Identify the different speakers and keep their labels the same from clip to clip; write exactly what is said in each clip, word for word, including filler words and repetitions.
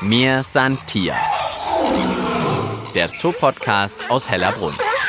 Speaker 1: Mir san Tier, der Zoopodcast aus Hellerbrunn.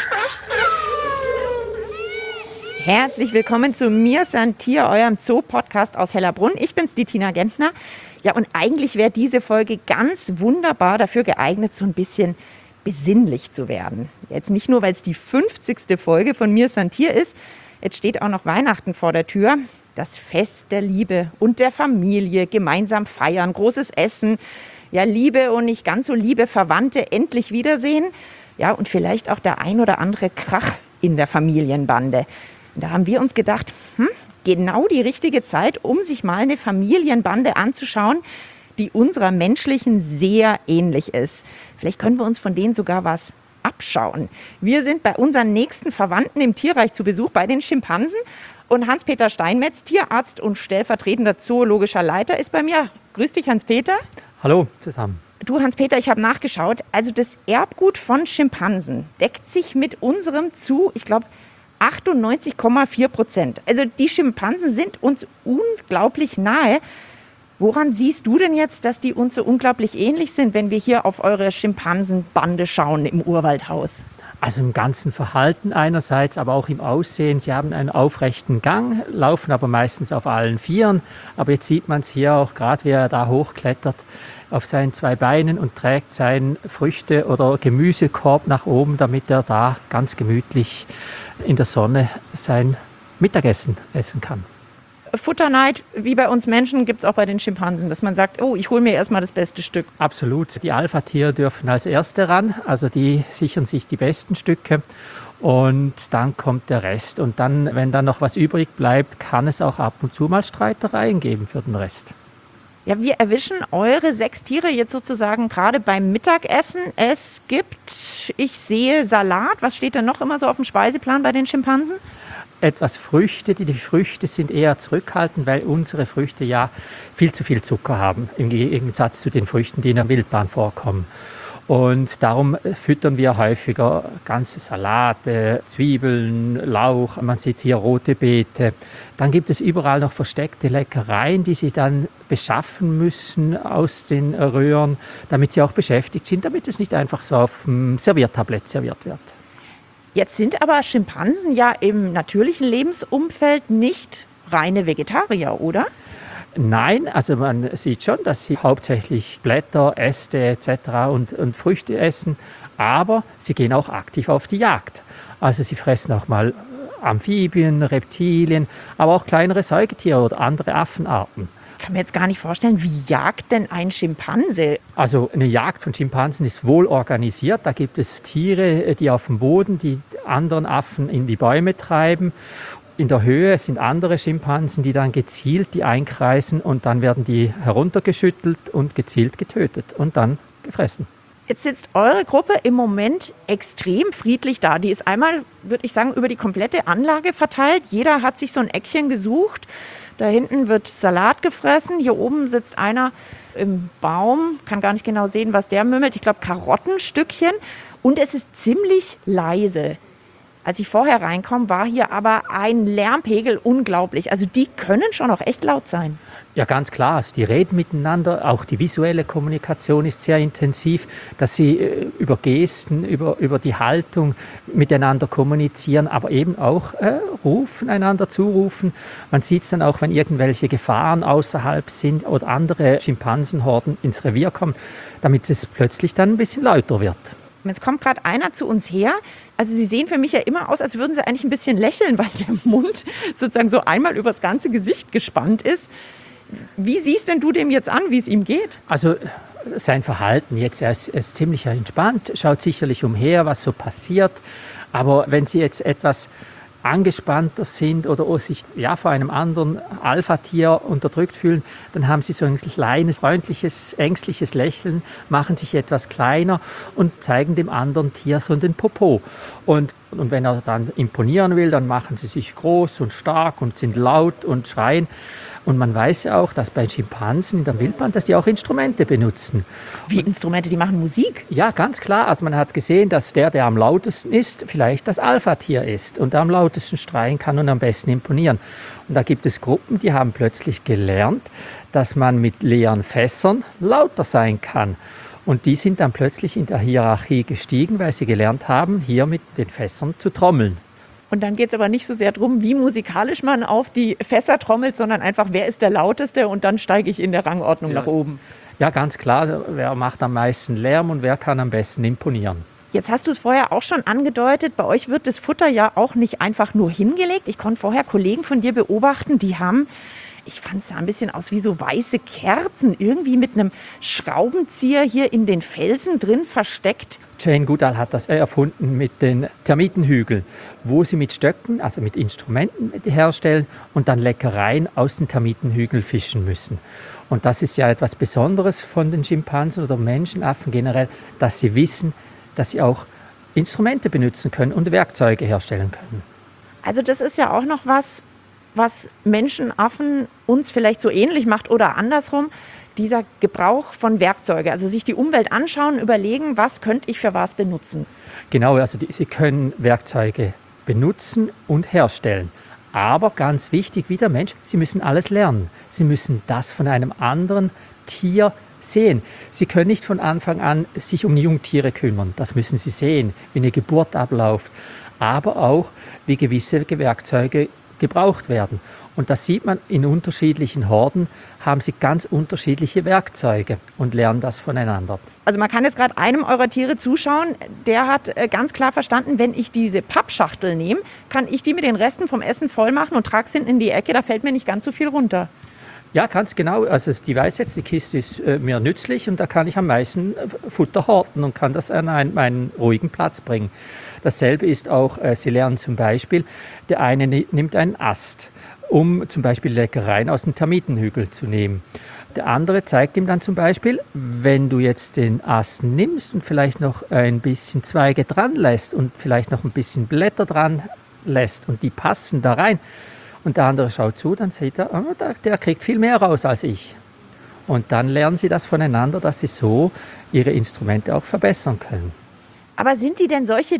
Speaker 2: Herzlich willkommen zu Mir san Tier, eurem Zoo-Podcast aus Hellerbrunn. Ich bin's, die Tina Gentner. Ja, und eigentlich wäre diese Folge ganz wunderbar dafür geeignet, so ein bisschen besinnlich zu werden. Jetzt nicht nur, weil es die fünfzigste Folge von Mir san Tier ist. Jetzt steht auch noch Weihnachten vor der Tür. Das Fest der Liebe und der Familie, gemeinsam feiern, großes Essen. Ja, Liebe und nicht ganz so liebe Verwandte endlich wiedersehen. Ja, und vielleicht auch der ein oder andere Krach in der Familienbande. Da haben wir uns gedacht, hm, genau die richtige Zeit, um sich mal eine Familienbande anzuschauen, die unserer menschlichen sehr ähnlich ist. Vielleicht können wir uns von denen sogar was abschauen. Wir sind bei unseren nächsten Verwandten im Tierreich zu Besuch, bei den Schimpansen. Und Hans-Peter Steinmetz, Tierarzt und stellvertretender zoologischer Leiter, ist bei mir. Grüß dich, Hans-Peter.
Speaker 3: Hallo zusammen.
Speaker 2: Du, Hans-Peter, ich habe nachgeschaut. Also das Erbgut von Schimpansen deckt sich mit unserem zu, ich glaube, achtundneunzig Komma vier Prozent. Also die Schimpansen sind uns unglaublich nahe. Woran siehst du denn jetzt, dass die uns so unglaublich ähnlich sind, wenn wir hier auf eure Schimpansenbande schauen im Urwaldhaus?
Speaker 3: Also im ganzen Verhalten einerseits, aber auch im Aussehen. Sie haben einen aufrechten Gang, laufen aber meistens auf allen Vieren. Aber jetzt sieht man es hier auch gerade, wie er da hochklettert auf seinen zwei Beinen und trägt seinen Früchte- oder Gemüsekorb nach oben, damit er da ganz gemütlich in der Sonne sein Mittagessen essen kann.
Speaker 2: Futterneid, wie bei uns Menschen, gibt es auch bei den Schimpansen, dass man sagt, oh, ich hole mir erstmal das beste Stück.
Speaker 3: Absolut. Die Alpha-Tiere dürfen als Erste ran, also die sichern sich die besten Stücke und dann kommt der Rest. Und dann, wenn dann noch was übrig bleibt, kann es auch ab und zu mal Streitereien geben für den Rest.
Speaker 2: Ja, wir erwischen eure sechs Tiere jetzt sozusagen gerade beim Mittagessen. Es gibt, ich sehe Salat. Was steht denn noch immer so auf dem Speiseplan bei den Schimpansen?
Speaker 3: Etwas Früchte. Die, die Früchte sind eher zurückhaltend, weil unsere Früchte ja viel zu viel Zucker haben, im Gegensatz zu den Früchten, die in der Wildbahn vorkommen. Und darum füttern wir häufiger ganze Salate, Zwiebeln, Lauch, man sieht hier rote Beete. Dann gibt es überall noch versteckte Leckereien, die sie dann beschaffen müssen aus den Röhren, damit sie auch beschäftigt sind, damit es nicht einfach so auf dem Serviertablett serviert wird.
Speaker 2: Jetzt sind aber Schimpansen ja im natürlichen Lebensumfeld nicht reine Vegetarier, oder?
Speaker 3: Nein, also man sieht schon, dass sie hauptsächlich Blätter, Äste et cetera und, und Früchte essen, aber sie gehen auch aktiv auf die Jagd. Also sie fressen auch mal Amphibien, Reptilien, aber auch kleinere Säugetiere oder andere Affenarten.
Speaker 2: Ich kann mir jetzt gar nicht vorstellen, wie jagt denn ein Schimpanse?
Speaker 3: Also eine Jagd von Schimpansen ist wohl organisiert. Da gibt es Tiere, die auf dem Boden die anderen Affen in die Bäume treiben. In der Höhe sind andere Schimpansen, die dann gezielt die einkreisen und dann werden die heruntergeschüttelt und gezielt getötet und dann gefressen.
Speaker 2: Jetzt sitzt eure Gruppe im Moment extrem friedlich da. Die ist einmal, würde ich sagen, über die komplette Anlage verteilt. Jeder hat sich so ein Eckchen gesucht. Da hinten wird Salat gefressen. Hier oben sitzt einer im Baum. Kann gar nicht genau sehen, was der mümmelt. Ich glaube, Karottenstückchen. Und es ist ziemlich leise. Als ich vorher reinkomme, war hier aber ein Lärmpegel unglaublich. Also die können schon auch echt laut sein.
Speaker 3: Ja, ganz klar. Also die reden miteinander. Auch die visuelle Kommunikation ist sehr intensiv, dass sie äh, über Gesten, über, über die Haltung miteinander kommunizieren, aber eben auch äh, rufen, einander zurufen. Man sieht es dann auch, wenn irgendwelche Gefahren außerhalb sind oder andere Schimpansenhorden ins Revier kommen, damit es plötzlich dann ein bisschen lauter wird.
Speaker 2: Jetzt kommt gerade einer zu uns her. Also Sie sehen für mich ja immer aus, als würden Sie eigentlich ein bisschen lächeln, weil der Mund sozusagen so einmal übers ganze Gesicht gespannt ist. Wie siehst denn du dem jetzt an, wie es ihm geht?
Speaker 3: Also sein Verhalten jetzt, er ist, er ist ziemlich entspannt, schaut sicherlich umher, was so passiert. Aber wenn Sie jetzt etwas angespannter sind oder sich ja, vor einem anderen Alpha-Tier unterdrückt fühlen, dann haben sie so ein kleines, freundliches, ängstliches Lächeln, machen sich etwas kleiner und zeigen dem anderen Tier so den Popo. Und, und wenn er dann imponieren will, dann machen sie sich groß und stark und sind laut und schreien. Und man weiß ja auch, dass bei Schimpansen in der Wildbahn, dass die auch Instrumente benutzen.
Speaker 2: Wie Instrumente, die machen Musik?
Speaker 3: Ja, ganz klar. Also man hat gesehen, dass der, der am lautesten ist, vielleicht das Alpha-Tier ist und am lautesten schreien kann und am besten imponieren. Und da gibt es Gruppen, die haben plötzlich gelernt, dass man mit leeren Fässern lauter sein kann. Und die sind dann plötzlich in der Hierarchie gestiegen, weil sie gelernt haben, hier mit den Fässern zu trommeln.
Speaker 2: Und dann geht es aber nicht so sehr darum, wie musikalisch man auf die Fässer trommelt, sondern einfach, wer ist der Lauteste und dann steige ich in der Rangordnung
Speaker 3: Ja.
Speaker 2: nach oben.
Speaker 3: Ja, ganz klar, wer macht am meisten Lärm und wer kann am besten imponieren.
Speaker 2: Jetzt hast du es vorher auch schon angedeutet, bei euch wird das Futter ja auch nicht einfach nur hingelegt. Ich konnte vorher Kollegen von dir beobachten, die haben, ich fand es sah ein bisschen aus wie so weiße Kerzen, irgendwie mit einem Schraubenzieher hier in den Felsen drin versteckt.
Speaker 3: Jane Goodall hat das erfunden mit den Termitenhügeln, wo sie mit Stöcken, also mit Instrumenten herstellen und dann Leckereien aus den Termitenhügeln fischen müssen. Und das ist ja etwas Besonderes von den Schimpansen oder Menschenaffen generell, dass sie wissen, dass sie auch Instrumente benutzen können und Werkzeuge herstellen können.
Speaker 2: Also das ist ja auch noch was, was Menschenaffen uns vielleicht so ähnlich macht oder andersrum. Dieser Gebrauch von Werkzeugen, also sich die Umwelt anschauen, überlegen, was könnte ich für was benutzen.
Speaker 3: Genau, also die, sie können Werkzeuge benutzen und herstellen. Aber ganz wichtig, wie der Mensch, sie müssen alles lernen. Sie müssen das von einem anderen Tier sehen. Sie können nicht von Anfang an sich um Jungtiere kümmern. Das müssen sie sehen, wie eine Geburt abläuft. Aber auch, wie gewisse Werkzeuge gebraucht werden. Und das sieht man in unterschiedlichen Horden, haben sie ganz unterschiedliche Werkzeuge und lernen das voneinander.
Speaker 2: Also man kann jetzt gerade einem eurer Tiere zuschauen, der hat äh, ganz klar verstanden, wenn ich diese Pappschachtel nehme, kann ich die mit den Resten vom Essen voll machen und trage es hinten in die Ecke, da fällt mir nicht ganz so viel runter.
Speaker 3: Ja, ganz genau. Also die weiß jetzt, die Kiste ist äh, mir nützlich und da kann ich am meisten äh, Futter horten und kann das an einen, meinen ruhigen Platz bringen. Dasselbe ist auch, äh, sie lernen zum Beispiel, der eine nimmt einen Ast, um zum Beispiel Leckereien aus dem Termitenhügel zu nehmen. Der andere zeigt ihm dann zum Beispiel, wenn du jetzt den Ast nimmst und vielleicht noch ein bisschen Zweige dran lässt und vielleicht noch ein bisschen Blätter dran lässt und die passen da rein und der andere schaut zu, dann sieht er, oh, der kriegt viel mehr raus als ich. Und dann lernen sie das voneinander, dass sie so ihre Instrumente auch verbessern können.
Speaker 2: Aber sind die denn solche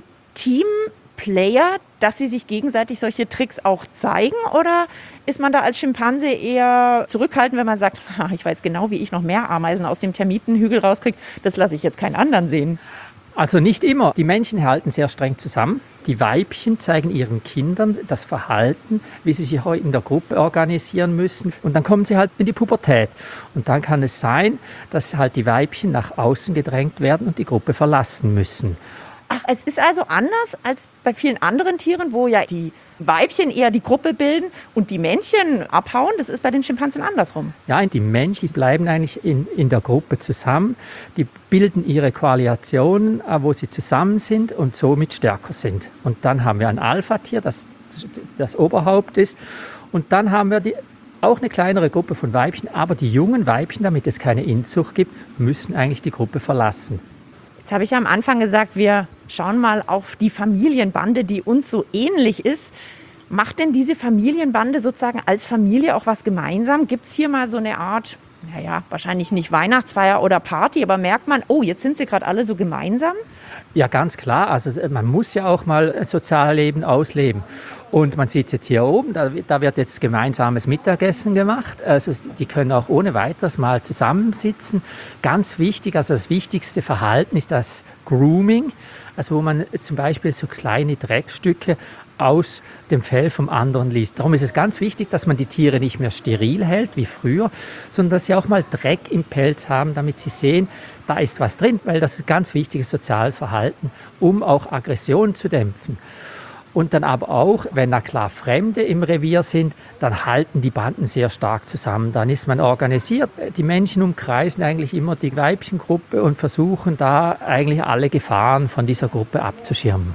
Speaker 2: Teamplayer, dass sie sich gegenseitig solche Tricks auch zeigen? Oder ist man da als Schimpanse eher zurückhaltend, wenn man sagt, ich weiß genau, wie ich noch mehr Ameisen aus dem Termitenhügel rauskriege, das lasse ich jetzt keinen anderen sehen?
Speaker 3: Also nicht immer. Die Männchen halten sehr streng zusammen. Die Weibchen zeigen ihren Kindern das Verhalten, wie sie sich in der Gruppe organisieren müssen. Und dann kommen sie halt in die Pubertät. Und dann kann es sein, dass halt die Weibchen nach außen gedrängt werden und die Gruppe verlassen müssen.
Speaker 2: Ach, es ist also anders als bei vielen anderen Tieren, wo ja die Weibchen eher die Gruppe bilden und die Männchen abhauen. Das ist bei den Schimpansen andersrum.
Speaker 3: Ja, die Männchen bleiben eigentlich in, in der Gruppe zusammen. Die bilden ihre Koalitionen, wo sie zusammen sind und somit stärker sind. Und dann haben wir ein Alpha-Tier, das das Oberhaupt ist. Und dann haben wir die, auch eine kleinere Gruppe von Weibchen. Aber die jungen Weibchen, damit es keine Inzucht gibt, müssen eigentlich die Gruppe verlassen.
Speaker 2: Jetzt habe ich ja am Anfang gesagt, wir schauen mal auf die Familienbande, die uns so ähnlich ist. Macht denn diese Familienbande sozusagen als Familie auch was gemeinsam? Gibt es hier mal so eine Art, naja, wahrscheinlich nicht Weihnachtsfeier oder Party, aber merkt man, oh, jetzt sind sie gerade alle so gemeinsam?
Speaker 3: Ja, ganz klar. Also man muss ja auch mal Sozialleben ausleben. Und man sieht es jetzt hier oben, da, da wird jetzt gemeinsames Mittagessen gemacht. Also die können auch ohne weiteres mal zusammensitzen. Ganz wichtig, also das wichtigste Verhalten ist das Grooming, also wo man zum Beispiel so kleine Dreckstücke aus dem Fell vom anderen liest. Darum ist es ganz wichtig, dass man die Tiere nicht mehr steril hält wie früher, sondern dass sie auch mal Dreck im Pelz haben, damit sie sehen, da ist was drin, weil das ist ein ganz wichtiges Sozialverhalten, um auch Aggression zu dämpfen. Und dann aber auch, wenn da klar Fremde im Revier sind, dann halten die Banden sehr stark zusammen. Dann ist man organisiert. Die Männchen umkreisen eigentlich immer die Weibchengruppe und versuchen da eigentlich alle Gefahren von dieser Gruppe abzuschirmen.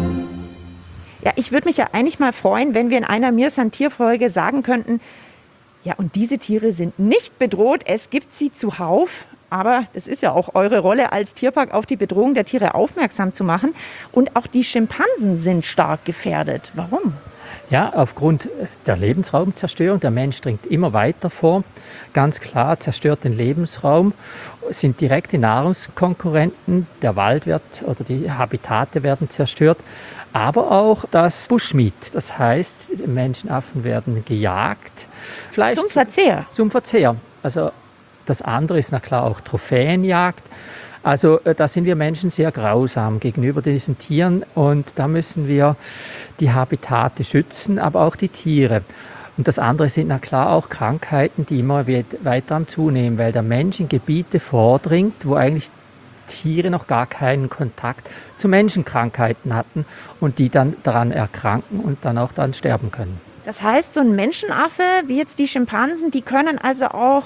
Speaker 2: Ja, ich würde mich ja eigentlich mal freuen, wenn wir in einer Mir ist ein Tier-Folge sagen könnten, Ja, und diese Tiere sind nicht bedroht. Es gibt sie zuhauf. Aber das ist ja auch eure Rolle als Tierpark, auf die Bedrohung der Tiere aufmerksam zu machen. Und auch die Schimpansen sind stark gefährdet. Warum?
Speaker 3: Ja, aufgrund der Lebensraumzerstörung. Der Mensch dringt immer weiter vor. Ganz klar, zerstört den Lebensraum, sind direkte Nahrungskonkurrenten. Der Wald wird oder die Habitate werden zerstört. Aber auch das Bushmeat, das heißt, die Menschenaffen werden gejagt. Fleisch
Speaker 2: Zum Verzehr?
Speaker 3: Zum Verzehr. Also das andere ist na klar auch Trophäenjagd. Also da sind wir Menschen sehr grausam gegenüber diesen Tieren und da müssen wir die Habitate schützen, aber auch die Tiere. Und das andere sind na klar auch Krankheiten, die immer weiter am Zunehmen, weil der Mensch in Gebiete vordringt, wo eigentlich Tiere noch gar keinen Kontakt zu Menschenkrankheiten hatten und die dann daran erkranken und dann auch dann sterben können.
Speaker 2: Das heißt, so ein Menschenaffe, wie jetzt die Schimpansen, die können also auch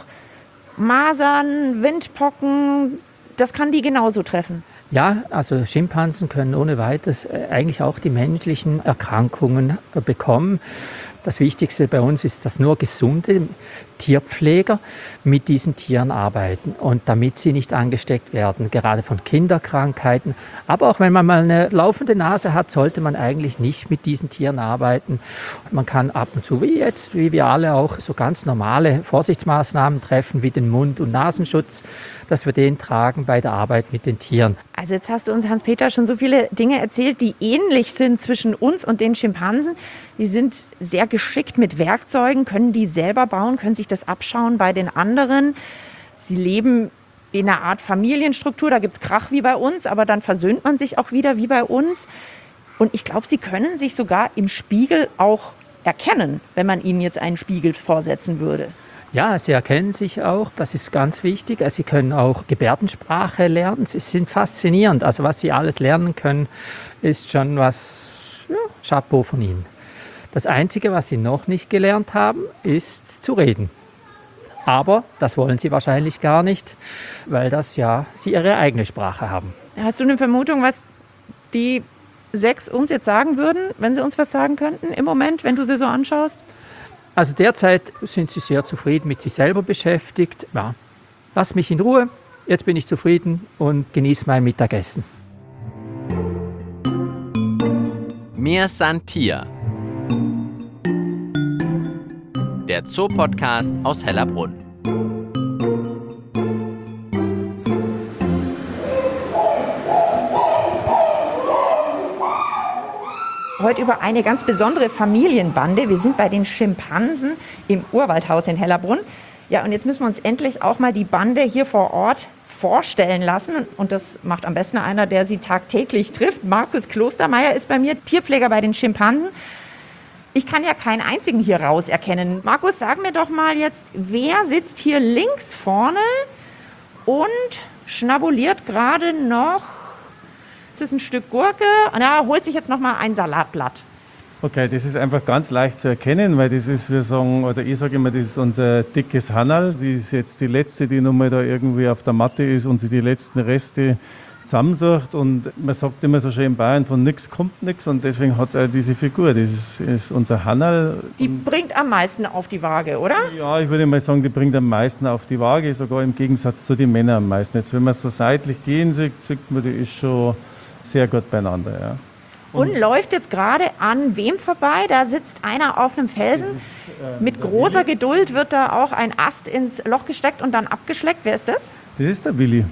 Speaker 2: Masern, Windpocken, das kann die genauso treffen?
Speaker 3: Ja, also Schimpansen können ohne weiteres eigentlich auch die menschlichen Erkrankungen bekommen. Das Wichtigste bei uns ist, dass nur gesunde Tierpfleger mit diesen Tieren arbeiten und damit sie nicht angesteckt werden, gerade von Kinderkrankheiten. Aber auch wenn man mal eine laufende Nase hat, sollte man eigentlich nicht mit diesen Tieren arbeiten. Man kann ab und zu, wie jetzt, wie wir alle auch, so ganz normale Vorsichtsmaßnahmen treffen, wie den Mund- und Nasenschutz, dass wir den tragen bei der Arbeit mit den Tieren.
Speaker 2: Also jetzt hast du uns, Hans-Peter, schon so viele Dinge erzählt, die ähnlich sind zwischen uns und den Schimpansen. Die sind sehr geschickt mit Werkzeugen, können die selber bauen, können sich das abschauen bei den anderen. Sie leben in einer Art Familienstruktur, da gibt es Krach wie bei uns, aber dann versöhnt man sich auch wieder wie bei uns. Und ich glaube, sie können sich sogar im Spiegel auch erkennen, wenn man ihnen jetzt einen Spiegel vorsetzen würde.
Speaker 3: Ja, sie erkennen sich auch, das ist ganz wichtig. Sie können auch Gebärdensprache lernen. Sie sind faszinierend. Also was sie alles lernen können, ist schon was, ja, Chapeau von ihnen. Das Einzige, was sie noch nicht gelernt haben, ist zu reden. Aber das wollen sie wahrscheinlich gar nicht, weil das ja sie ihre eigene Sprache haben.
Speaker 2: Hast du eine Vermutung, was die sechs uns jetzt sagen würden, wenn sie uns was sagen könnten im Moment, wenn du sie so anschaust?
Speaker 3: Also derzeit sind sie sehr zufrieden mit sich selber beschäftigt. Ja, lass mich in Ruhe, jetzt bin ich zufrieden und genieße mein Mittagessen.
Speaker 1: Mir san Tier. Der Zoopodcast aus Hellerbrunn.
Speaker 2: Heute über eine ganz besondere Familienbande. Wir sind bei den Schimpansen im Urwaldhaus in Hellerbrunn. Ja, und jetzt müssen wir uns endlich auch mal die Bande hier vor Ort vorstellen lassen. Und das macht am besten einer, der sie tagtäglich trifft. Markus Klostermeier ist bei mir, Tierpfleger bei den Schimpansen. Ich kann ja keinen einzigen hier raus erkennen. Markus, sag mir doch mal jetzt, wer sitzt hier links vorne und schnabuliert gerade noch... Das ist ein Stück Gurke und er holt sich jetzt noch mal ein Salatblatt.
Speaker 4: Okay, das ist einfach ganz leicht zu erkennen, weil das ist, wir sagen, oder ich sage immer, das ist unser dickes Hannerl. Sie ist jetzt die letzte, die noch mal da irgendwie auf der Matte ist und sie die letzten Reste zusammensucht. Und man sagt immer so schön in Bayern, von nichts kommt nichts und deswegen hat es auch diese Figur. Das ist, ist unser Hannerl.
Speaker 2: Die bringt am meisten auf die Waage, oder?
Speaker 4: Ja, ich würde mal sagen, die bringt am meisten auf die Waage, sogar im Gegensatz zu den Männern am meisten. Jetzt, wenn man so seitlich gehen sieht, sieht man, die ist schon sehr gut beieinander, ja.
Speaker 2: Und, und läuft jetzt gerade an wem vorbei? Da sitzt einer auf einem Felsen. Ist, äh, Mit großer Willi. Geduld wird da auch ein Ast ins Loch gesteckt und dann abgeschleckt. Wer ist das?
Speaker 4: Das ist der Willi.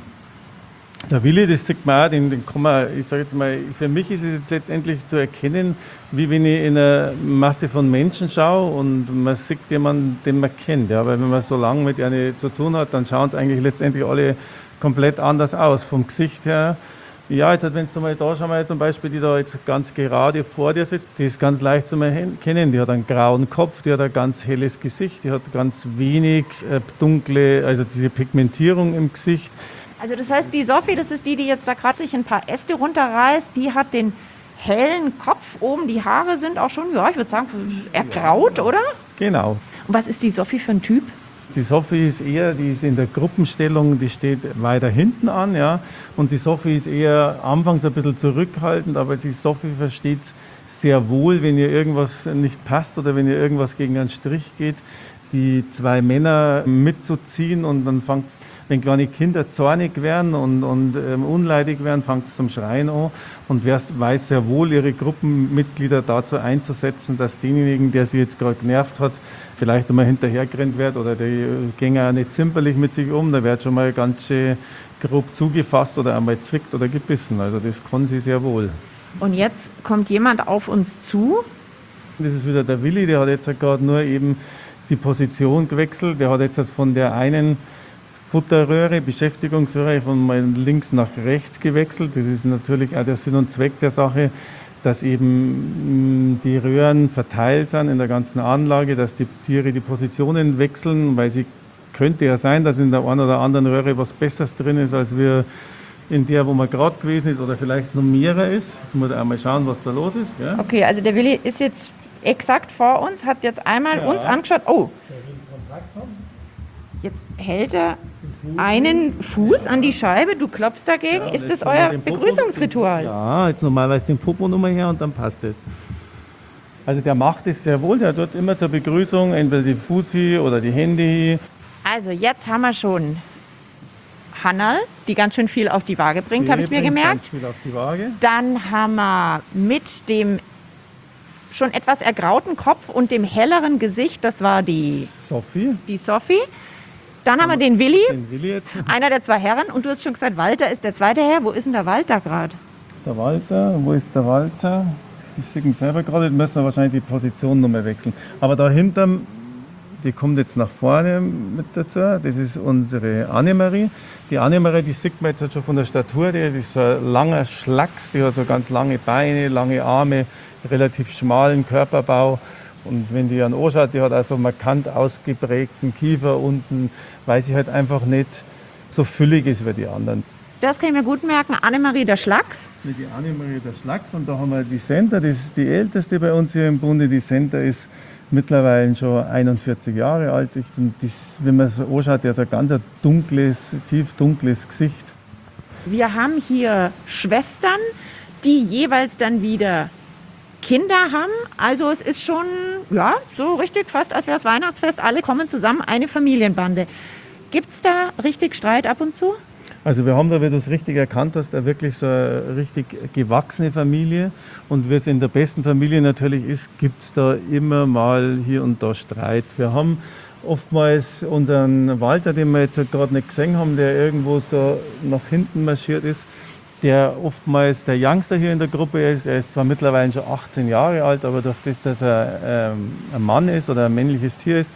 Speaker 4: Der Willi, das sieht man auch, den, den kann man, ich sage jetzt mal, für mich ist es jetzt letztendlich zu erkennen, wie wenn ich in eine Masse von Menschen schaue und man sieht jemanden, den man kennt. Ja, weil wenn man so lange mit einer zu tun hat, dann schauen es eigentlich letztendlich alle komplett anders aus, vom Gesicht her. Ja, jetzt, wenn du mal da schau mal zum Beispiel, die da jetzt ganz gerade vor dir sitzt, die ist ganz leicht zu erkennen. Die hat einen grauen Kopf, die hat ein ganz helles Gesicht, die hat ganz wenig äh, dunkle, also diese Pigmentierung im Gesicht.
Speaker 2: Also das heißt, die Sophie, das ist die, die jetzt da gerade sich ein paar Äste runterreißt, die hat den hellen Kopf oben, die Haare sind auch schon, ja, ich würde sagen, ergraut, oder?
Speaker 4: Genau.
Speaker 2: Und was ist die Sophie für ein Typ?
Speaker 4: Die Sophie ist eher, die ist in der Gruppenstellung, die steht weiter hinten an, ja. Und die Sophie ist eher anfangs ein bisschen zurückhaltend, aber die Sophie versteht es sehr wohl, wenn ihr irgendwas nicht passt oder wenn ihr irgendwas gegen einen Strich geht, die zwei Männer mitzuziehen und dann fängt es, wenn kleine Kinder zornig werden und, und ähm, unleidig werden, fängt es zum Schreien an und wer weiß sehr wohl, ihre Gruppenmitglieder dazu einzusetzen, dass denjenigen, der sie jetzt gerade genervt hat, vielleicht einmal hinterhergerannt wird oder die gehen auch nicht zimperlich mit sich um, da wird schon mal ganz schön grob zugefasst oder einmal zwickt oder gebissen, also das kann sie sehr wohl.
Speaker 2: Und jetzt kommt jemand auf uns zu.
Speaker 4: Das ist wieder der Willi, der hat jetzt gerade nur eben die Position gewechselt, der hat jetzt von der einen Futterröhre, Beschäftigungsröhre von mal links nach rechts gewechselt. Das ist natürlich auch der Sinn und Zweck der Sache, dass eben die Röhren verteilt sind in der ganzen Anlage, dass die Tiere die Positionen wechseln, weil sie könnte ja sein, dass in der einen oder anderen Röhre was Besseres drin ist, als wir in der, wo man gerade gewesen ist oder vielleicht noch mehrer ist. Jetzt muss ich einmal schauen, was da los ist. Ja.
Speaker 2: Okay, also der Willi ist jetzt exakt vor uns, hat jetzt einmal
Speaker 4: Ja.
Speaker 2: uns angeschaut. Oh, jetzt hält er einen Fuß an die Scheibe, du klopfst dagegen.
Speaker 4: Ja,
Speaker 2: ist
Speaker 4: jetzt
Speaker 2: das
Speaker 4: kann man
Speaker 2: euer
Speaker 4: den Popo-
Speaker 2: Begrüßungsritual?
Speaker 4: Ja, jetzt normalerweise den Popo nochmal her und dann passt es. Also der macht es sehr wohl, der tut immer zur Begrüßung entweder die Fußi oder die Hände.
Speaker 2: Also jetzt haben wir schon Hannal, die ganz schön viel auf die Waage bringt, habe ich mir
Speaker 4: Bringt
Speaker 2: gemerkt.
Speaker 4: ganz viel auf die Waage.
Speaker 2: Dann haben wir mit dem schon etwas ergrauten Kopf und dem helleren Gesicht, das war die,
Speaker 4: Sophie,
Speaker 2: die Sophie. Dann haben wir den Willi,
Speaker 4: den Willi jetzt.
Speaker 2: einer der zwei Herren. Und du hast schon gesagt, Walter ist der zweite Herr. Wo ist denn der Walter gerade?
Speaker 4: Der Walter, wo ist der Walter? Ich sehe ihn selber gerade, jetzt müssen wir wahrscheinlich die Position nochmal wechseln. Aber dahinter, die kommt jetzt nach vorne mit dazu, das ist unsere Annemarie. Die Annemarie, die sieht man jetzt halt schon von der Statur, die ist so ein langer Schlacks, die hat so ganz lange Beine, lange Arme, relativ schmalen Körperbau. Und wenn die an anschaut, die hat also markant ausgeprägten Kiefer unten, weil sie halt einfach nicht so füllig ist wie die anderen.
Speaker 2: Das kann ich mir gut merken. Annemarie der Schlacks.
Speaker 4: Die Annemarie der Schlacks und da haben wir die Senta, das ist die älteste bei uns hier im Bunde. Die Senta ist mittlerweile schon einundvierzig Jahre alt. Und das, wenn man so anschaut, die hat ein ganz dunkles, tief dunkles Gesicht.
Speaker 2: Wir haben hier Schwestern, die jeweils dann wieder Kinder haben. Also es ist schon, ja, so richtig fast, als wäre es Weihnachtsfest. Alle kommen zusammen, eine Familienbande. Gibt es da richtig Streit ab und zu?
Speaker 4: Also wir haben da, wie du es richtig erkannt hast, da wirklich so eine richtig gewachsene Familie. Und wie es in der besten Familie natürlich ist, gibt es da immer mal hier und da Streit. Wir haben oftmals unseren Walter, den wir jetzt gerade nicht gesehen haben, der irgendwo da nach hinten marschiert ist, der oftmals der Youngster hier in der Gruppe ist. Er ist zwar mittlerweile schon achtzehn Jahre alt, aber durch das, dass er ähm, ein Mann ist oder ein männliches Tier ist,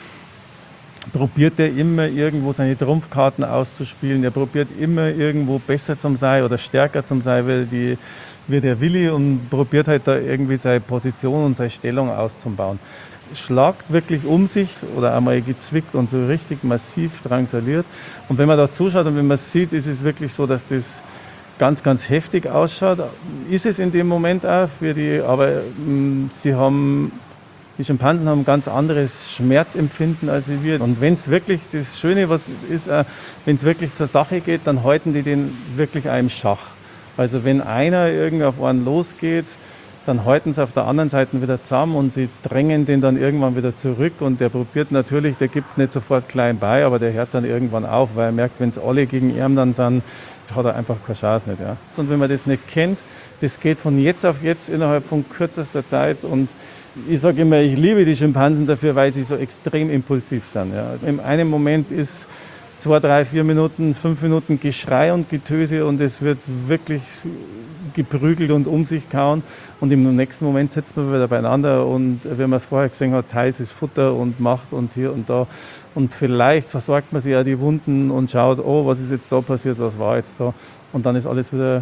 Speaker 4: probiert er immer irgendwo seine Trumpfkarten auszuspielen. Er probiert immer irgendwo besser zu sein oder stärker zu sein wie, die, wie der Willi und probiert halt da irgendwie seine Position und seine Stellung auszubauen. Schlagt wirklich um sich oder einmal gezwickt und so richtig massiv drangsaliert. Und wenn man da zuschaut und wenn man sieht, ist es wirklich so, dass das ganz, ganz heftig ausschaut. Ist es in dem Moment auch für die, aber mh, sie haben, die Schimpansen haben ein ganz anderes Schmerzempfinden als wir. Und wenn es wirklich, das Schöne was ist, äh, wenn es wirklich zur Sache geht, dann halten die den wirklich auch im Schach. Also wenn einer irgendwie auf einen losgeht, dann halten sie auf der anderen Seite wieder zusammen und sie drängen den dann irgendwann wieder zurück und der probiert natürlich, der gibt nicht sofort klein bei, aber der hört dann irgendwann auf, weil er merkt, wenn es alle gegen ihn dann sind, hat er einfach keine Chance nicht. Ja. Und wenn man das nicht kennt, das geht von jetzt auf jetzt innerhalb von kürzester Zeit und ich sage immer, ich liebe die Schimpansen dafür, weil sie so extrem impulsiv sind. Ja. In einem Moment ist zwei, drei, vier Minuten, fünf Minuten Geschrei und Getöse und es wird wirklich geprügelt und um sich gehauen und im nächsten Moment sitzt man wieder beieinander und wie man es vorher gesehen hat, teilt das Futter und macht und hier und da und vielleicht versorgt man sich ja die Wunden und schaut, oh, was ist jetzt da passiert, was war jetzt da und dann ist alles wieder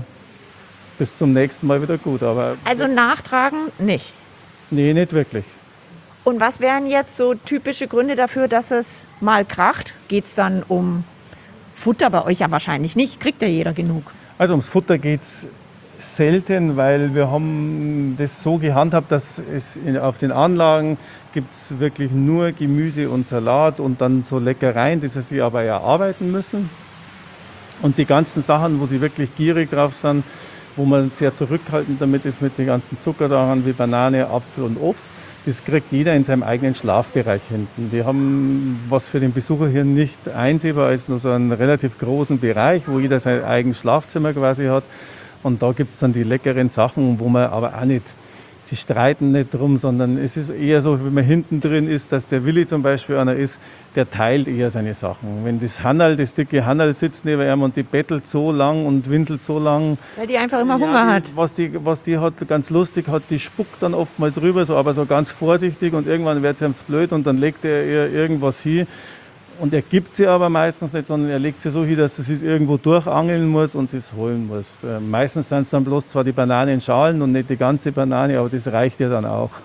Speaker 4: bis zum nächsten Mal wieder gut. Aber
Speaker 2: Also nachtragen nicht.
Speaker 4: nee, nicht wirklich.
Speaker 2: Und was wären jetzt so typische Gründe dafür, dass es mal kracht? Geht es dann um Futter? Bei euch ja wahrscheinlich nicht. Kriegt ja jeder genug.
Speaker 4: Also ums Futter geht es selten, weil wir haben das so gehandhabt, dass es in, auf den Anlagen gibt es wirklich nur Gemüse und Salat und dann so Leckereien, die sie aber ja arbeiten müssen. Und die ganzen Sachen, wo sie wirklich gierig drauf sind, wo man sehr zurückhaltend damit ist mit den ganzen Zuckersachen wie Banane, Apfel und Obst, das kriegt jeder in seinem eigenen Schlafbereich hinten. Die haben, was für den Besucher hier nicht einsehbar ist, nur so einen relativ großen Bereich, wo jeder sein eigenes Schlafzimmer quasi hat. Und da gibt es dann die leckeren Sachen, wo man aber auch nicht, sie streiten nicht drum, sondern es ist eher so, wenn man hinten drin ist, dass der Willi zum Beispiel einer ist, der teilt eher seine Sachen. Wenn das Hannerl, das dicke Hannerl sitzt neben ihm und die bettelt so lang und winselt so lang.
Speaker 2: Weil die einfach immer Hunger
Speaker 4: ja,
Speaker 2: hat.
Speaker 4: Die, was, die, was die hat, ganz lustig hat, die spuckt dann oftmals rüber, so, aber so ganz vorsichtig und irgendwann wird sie ihm zu blöd und dann legt er ihr irgendwas hin. Und er gibt sie aber meistens nicht, sondern er legt sie so hin, dass sie es irgendwo durchangeln muss und sie es holen muss. Äh, meistens sind es dann bloß zwar die Bananenschalen und nicht die ganze Banane, aber das reicht ja dann auch.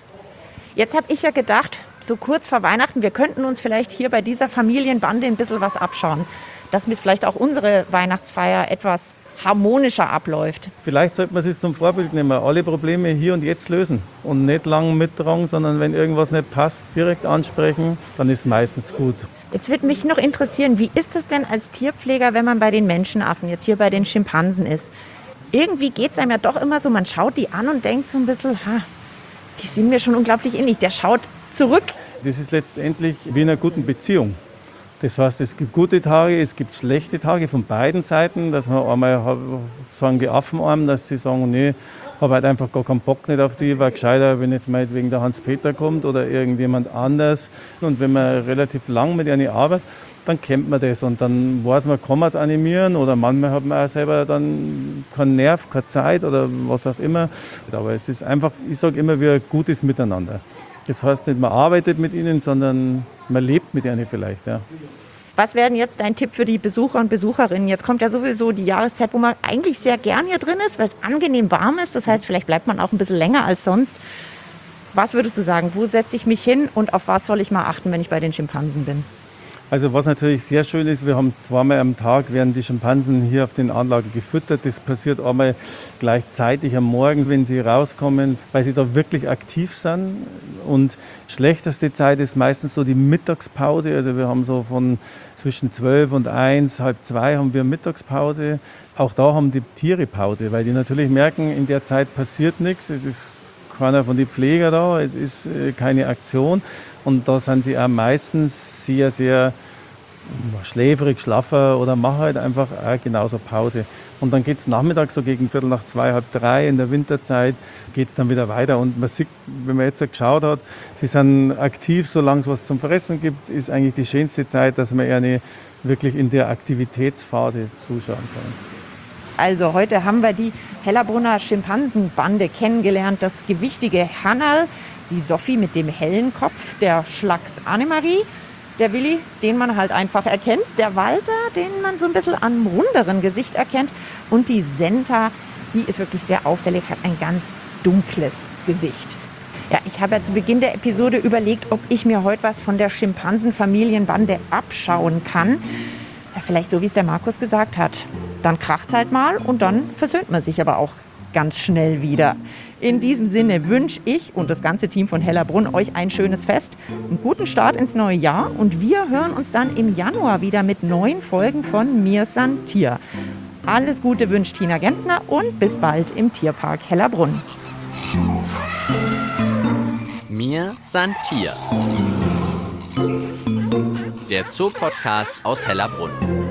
Speaker 2: Jetzt habe ich ja gedacht, so kurz vor Weihnachten, wir könnten uns vielleicht hier bei dieser Familienbande ein bisschen was abschauen, dass mit vielleicht auch unsere Weihnachtsfeier etwas harmonischer abläuft.
Speaker 4: Vielleicht sollte man sich zum Vorbild nehmen, alle Probleme hier und jetzt lösen und nicht lang mittragen, sondern wenn irgendwas nicht passt, direkt ansprechen, dann ist es meistens gut.
Speaker 2: Jetzt würde mich noch interessieren, wie ist es denn als Tierpfleger, wenn man bei den Menschenaffen, jetzt hier bei den Schimpansen ist? Irgendwie geht es einem ja doch immer so, man schaut die an und denkt so ein bisschen, ha, die sind mir schon unglaublich ähnlich. Der schaut zurück.
Speaker 4: Das ist letztendlich wie in einer guten Beziehung. Das heißt, es gibt gute Tage, es gibt schlechte Tage von beiden Seiten, dass man einmal sagen die Affen einem, dass sie sagen, nee, habe halt einfach gar keinen Bock nicht auf die, war gescheiter, wenn jetzt meinetwegen der Hans-Peter kommt oder irgendjemand anders. Und wenn man relativ lang mit ihnen arbeitet, dann kennt man das und dann weiß man, kann man es animieren oder manchmal hat man auch selber dann keinen Nerv, keine Zeit oder was auch immer. Aber es ist einfach, ich sage immer, wie ein gutes Miteinander. Das heißt nicht, man arbeitet mit ihnen, sondern man lebt mit ihnen vielleicht. Ja.
Speaker 2: Was wäre denn jetzt dein Tipp für die Besucher und Besucherinnen? Jetzt kommt ja sowieso die Jahreszeit, wo man eigentlich sehr gern hier drin ist, weil es angenehm warm ist. Das heißt, vielleicht bleibt man auch ein bisschen länger als sonst. Was würdest du sagen? Wo setze ich mich hin und auf was soll ich mal achten, wenn ich bei den Schimpansen bin?
Speaker 4: Also was natürlich sehr schön ist, wir haben zweimal am Tag werden die Schimpansen hier auf den Anlagen gefüttert. Das passiert einmal gleichzeitig am Morgen, wenn sie rauskommen, weil sie da wirklich aktiv sind. Und schlechteste Zeit ist meistens so die Mittagspause. Also wir haben so von zwischen zwölf und eins, halb zwei haben wir Mittagspause. Auch da haben die Tiere Pause, weil die natürlich merken, in der Zeit passiert nichts. Es ist keiner von den Pflegern da, es ist keine Aktion. Und da sind sie auch meistens sehr, sehr schläfrig, schlaffer oder machen halt einfach auch genauso Pause. Und dann geht es nachmittags so gegen Viertel nach zwei, halb drei in der Winterzeit, geht es dann wieder weiter. Und man sieht, wenn man jetzt geschaut hat, sie sind aktiv, solange es was zum Fressen gibt, ist eigentlich die schönste Zeit, dass man eine wirklich in der Aktivitätsphase zuschauen kann.
Speaker 2: Also heute haben wir die Hellerbrunner Schimpansenbande kennengelernt, das gewichtige Hannerl, die Sophie mit dem hellen Kopf, der Schlacks Annemarie, der Willi, den man halt einfach erkennt, der Walter, den man so ein bisschen am runderen Gesicht erkennt und die Senta, die ist wirklich sehr auffällig, hat ein ganz dunkles Gesicht. Ja, ich habe ja zu Beginn der Episode überlegt, ob ich mir heute was von der Schimpansenfamilienbande abschauen kann. Ja, vielleicht so, wie es der Markus gesagt hat. Dann kracht's halt mal und dann versöhnt man sich aber auch ganz schnell wieder. In diesem Sinne wünsche ich und das ganze Team von Hellerbrunn euch ein schönes Fest, einen guten Start ins neue Jahr und wir hören uns dann im Januar wieder mit neuen Folgen von Mir san Tier. Alles Gute wünscht Tina Gentner und bis bald im Tierpark Hellerbrunn.
Speaker 1: Mir san Tier. Der Zoopodcast aus Hellerbrunn.